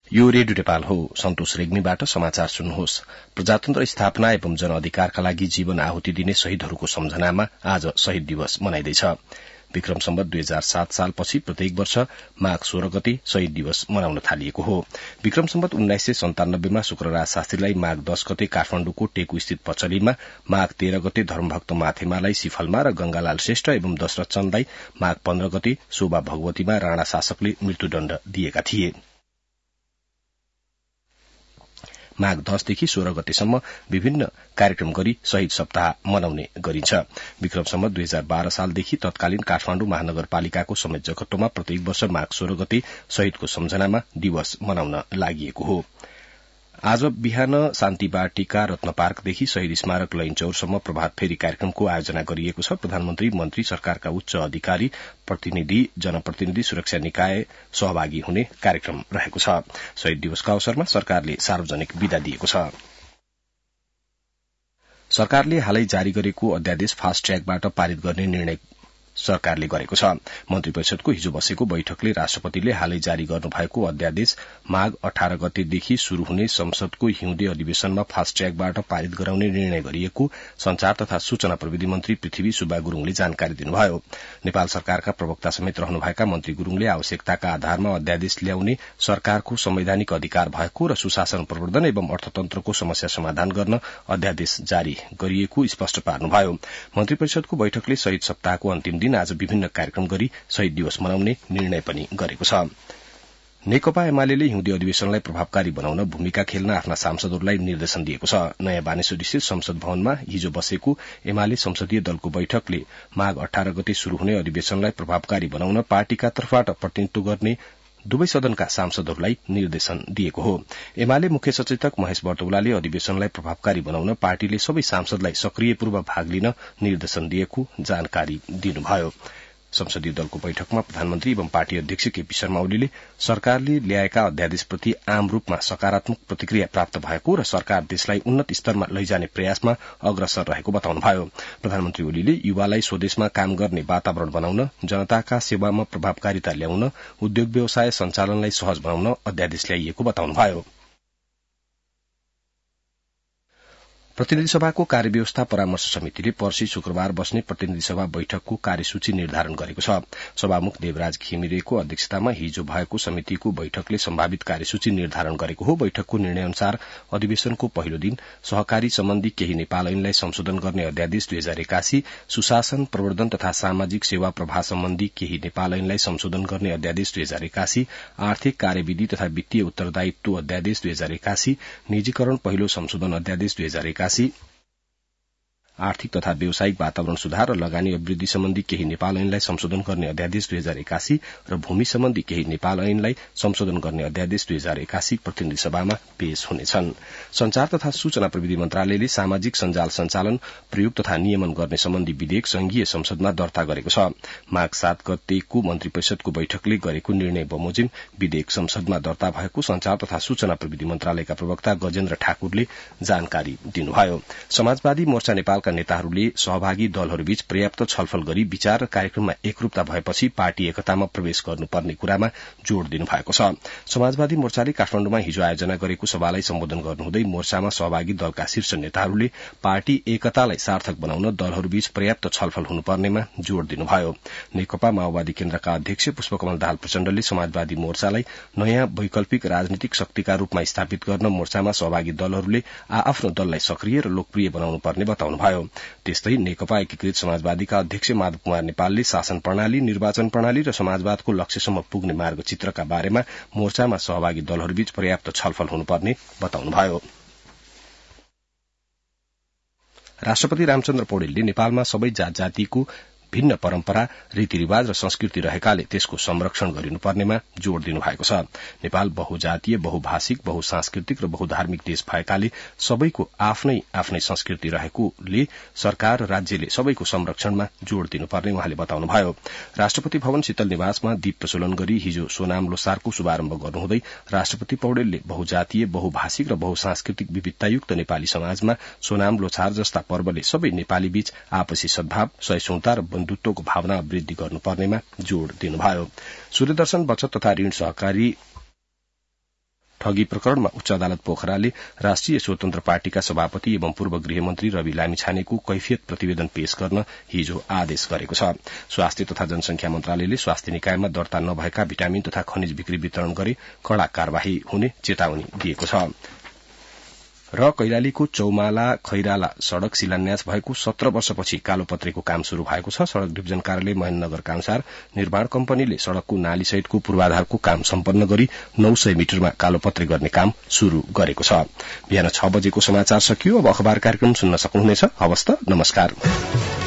यो रेडियो नेपाल हो। सन्तोष रेग्मीबाट समाचार सुन्नुहोस्। प्रजातन्त्र स्थापना एवं जनअधिकारका लागि जीवन आहुति दिने शहीदहरूको सम्झनामा आज शहीद दिवस मनाइँदैछ। विक्रम सम्वत 2007 सालपछि प्रत्येक वर्ष माघ 16 गते शहीद दिवस मनाउन थालिएको हो। विक्रम सम्वत 1997 मा शुक्रराज शास्त्रीलाई माघ 10 गते काठमाण्डुको टेकु स्थित पचलीमा, माघ 13 गते धर्मभक्त माथेमालाई सिफलमा र गंगालाल श्रेष्ठ एवं दशरथ चन्दलाई माघ 15 गते शोभा भगवतीमा राणा शासकले मृत्युदण्ड दिएका थिए। माघ 10 देखि 16 गतेसम्म विभिन्न कार्यक्रम गरी शहीद सप्ताह मनाउने गरिन्छ। विक्रम सम्वत 2012 सालदेखि तत्कालीन काठमाण्डु महानगरपालिकाको समेत जगट्टोमा प्रत्येक वर्ष माघ 16 गते शहीदको सम्झनामा दिवस मनाउन लागि हो। आज बिहान शान्ति बाटिका रत्न पार्कदेखि शहीद स्मारक लैनचौरसम्म प्रभात फेरी कार्यक्रमको आयोजना गरिएको छ। प्रधानमन्त्री, मन्त्री, सरकारका उच्च अधिकारी, प्रतिनिधि, जनप्रतिनिधि, सुरक्षा निकाय सहभागी हुने कार्यक्रम रहेको छ। शहीद दिवसका अवसरमा सरकारले सार्वजनिक विदा दिएको छ। सरकारले हालै जारी गरेको अध्यादेश फास्ट ट्र्याकबाट पारित गर्ने निर्णय सरकारले गरेको छ। मन्त्री परिषदको हिजो बसेको बैठकले राष्ट्रपतिले हालै जारी गर्नुभएको अध्यादेश माघ 18 गतेदेखि शुरू हुने संसदको हिउँदे अधिवेशनमा फास्ट ट्र्याकबाट पारित गराउने निर्णय गरिएको संचार तथा सूचना प्रविधि मन्त्री पृथ्वी सुब्बा गुरूङले जानकारी दिनुभयो। नेपाल सरकारका प्रवक्ता समेत रहनुभएका मन्त्री गुरूङले आवश्यकताका आधारमा अध्यादेश ल्याउने सरकारको संवैधानिक अधिकार भएको र सुशासन प्रवर्धन एवं अर्थतन्त्रको समस्या समाधान गर्न अध्यादेश जारी गरिएको स्पष्ट पार्नुभयो। मन्त्री परिषदको बैठकले शहीद सप्ताहको अन्तिम दिन आज विभिन्न कार्यक्रम गरी शहीद दिवस मनाउने निर्णय पनि गरेको छ। नेकपा एमाले हिउँदे अधिवेशनलाई प्रभावकारी बनाउन भूमिका खेल्न आफ्ना सांसदहरूलाई निर्देशन दिएको छ। नयाँ बानेश्वरी स्थित संसद भवनमा हिजो बसेको एमाले संसदीय दलको बैठकले माघ 18 गते शुरू हुने अधिवेशनलाई प्रभावकारी बनाउन पार्टीका तर्फबाट प्रतिनिधित्व गर्ने दुवै सदनका सांसदहरूलाई निर्देशन दिएको हो। एमाले मुख्य सचेतक महेश बर्तौलाले अधिवेशनलाई प्रभावकारी बनाउन पार्टीले सबै सांसदलाई सक्रियपूर्वक भाग लिन निर्देशन दिएको जानकारी दिनुभयो। संसदीय दलको बैठकमा प्रधानमन्त्री एवं पार्टी अध्यक्ष केपी शर्मा ओलीले सरकारले ल्याएका अध्यादेशप्रति आम रूपमा सकारात्मक प्रतिक्रिया प्राप्त भएको र सरकार देशलाई उन्नत स्तरमा लैजाने प्रयासमा अग्रसर रहेको बताउनुभयो। प्रधानमन्त्री ओलीले युवालाई स्वदेशमा काम गर्ने वातावरण बनाउन, जनताका सेवामा प्रभावकारिता ल्याउन, उद्योग व्यवसाय सञ्चालनलाई सहज बनाउन अध्यादेश ल्याइएको बताउनुभयो। प्रतिनिधि सभाको कार्यव्यवस्था परामर्श समितिले पर्सि शुक्रबार बस्ने प्रतिनिधि सभा बैठकको कार्यसूची निर्धारण गरेको छ। सभामुख देवराज घिमिरेको अध्यक्षतामा हिजो भएको समितिको बैठकले सम्भावित कार्यसूची निर्धारण गरेको हो। बैठकको निर्णय अनुसार अधिवेशनको पहिलो दिन सहकारी सम्बन्धी केही नेपाल ऐनलाई संशोधन गर्ने अध्यादेश 2081, सुशासन प्रवर्धन तथा सामाजिक सेवा प्रवाह सम्बन्धी केही नेपाल ऐनलाई संशोधन गर्ने अध्यादेश 2081, आर्थिक कार्यविधि तथा वित्तीय उत्तरदायित्व अध्यादेश 2081, निजीकरण पहिलो संशोधन अध्यादेश 2081, आर्थिक तथा व्यावसायिक वातावरण सुधार र लगानी अभिवृद्धि सम्बन्धी केही नेपाल ऐनलाई संशोधन गर्ने अध्यादेश 2081 र भूमि सम्बन्धी केही नेपाल ऐनलाई संशोधन गर्ने अध्यादेश 2081 प्रतिनिधि सभामा पेश हुनेछन्। संचार तथा सूचना प्रविधि मन्त्रालयले सामाजिक सञ्जाल सञ्चालन, प्रयोग तथा नियमन गर्ने सम्बन्धी विधेयक संघीय संसदमा दर्ता गरेको छ। माघ 7 गतेको मन्त्री परिषदको बैठकले गरेको निर्णय बमोजिम विधेयक संसदमा दर्ता भएको संचार तथा सूचना प्रविधि मन्त्रालयका प्रवक्ता गजेन्द्र ठाकुरले जानकारी दिनुभयो। समाजवादी मोर्चा नेपालका नेताहरूले सहभागी दलहरूबीच पर्याप्त छलफल गरी विचार र कार्यक्रममा एकरूपता भएपछि पार्टी एकतामा प्रवेश गर्नुपर्ने कुरामा जोड़ दिनुभएको छ। समाजवादी मोर्चाले काठमाण्डुमा हिजो आयोजना गरेको सभालाई सम्बोधन गर्नुहुँदै मोर्चामा सहभागी दलका शीर्ष नेताहरूले पार्टी एकतालाई सार्थक बनाउन दलहरूबीच पर्याप्त छलफल हुनुपर्नेमा जोड़ दिनुभयो। नेकपा माओवादी केन्द्रका अध्यक्ष पुष्पकमल दाहाल प्रचण्डले समाजवादी मोर्चालाई नयाँ वैकल्पिक राजनीतिक शक्तिका रूपमा स्थापित गर्न मोर्चामा सहभागी दलहरूले आआफ्नो दललाई सक्रिय र लोकप्रिय बनाउनु पर्ने बताउनुभयो। त्यस्तै नेकपा एकीकृत समाजवादीका अध्यक्ष माधव कुमार नेपालले शासन प्रणाली, निर्वाचन प्रणाली र समाजवादको लक्ष्यसम्म पुग्ने मार्गचित्रका बारेमा मोर्चामा सहभागी दलहरूबीच पर्याप्त छलफल हुनुपर्ने बताउनुभयो। राष्ट्रपति रामचन्द्र पौडेलले नेपालमा सबै जात जातिको भिन्न परम्परा, रीतिरिवाज र संस्कृति रहेकाले त्यसको संरक्षण गरिनुपर्नेमा जोड़ दिनुभएको छ। नेपाल बहुजातीय, बहुभाषिक, बहुसांस्कृतिक र बहुधार्मिक देश भएकाले सबैको आफ्नै आफ्नै संस्कृति रहेकोले सरकार र राज्यले सबैको संरक्षणमा जोड़ दिनुपर्ने उहाँले बताउनुभयो। राष्ट्रपति भवन शीतल निवासमा दीप प्रज्वलन गरी हिजो सोनाम लोसारको शुभारम्भ गर्नुहुँदै राष्ट्रपति पौडेलले बहुजातीय, बहुभाषिक र बहुसांस्कृतिक विविधतायुक्त नेपाली समाजमा सोनाम लोसार जस्ता पर्वले सबै नेपाली बीच आपसी सद्भाव, सहिष्णुता र बन्धुत्वको भावना वृद्धि गर्नुपर्नेमा जोड़ दिनुभयो। सूर्यदर्शन बचत तथा ऋण सहकारी ठगी प्रकरणमा उच्च अदालत पोखराले राष्ट्रिय स्वतन्त्र पार्टीका सभापति एवं पूर्व गृहमन्त्री रवि लामिछानेको कैफियत प्रतिवेदन पेश गर्न हिजो आदेश गरेको छ। स्वास्थ्य तथा जनसंख्या मन्त्रालयले स्वास्थ्य निकायमा दर्ता नभएका भिटामिन तथा खनिज बिक्री वितरण गरी कड़ा कार्यवाही हुने चेतावनी दिएको छ। र कैलालीको चौमाला खैराला सड़क शिलान्यास भएको 17 वर्षपछि कालोपत्रेको काम शुरू भएको छ। सड़क डिभिजन कार्यालय महेन्द्रनगरका अनुसार निर्माण कम्पनीले सड़कको नाली सहितको पूर्वाधारको काम सम्पन्न गरी 900 मिटरमा कालोपत्रे गर्ने काम शुरू गरेको छ। बिहान 6 बजेको समाचार सकियो। अब अखबार कार्यक्रम सुन्न सक्नुहुनेछ। हवस् त, नमस्कार।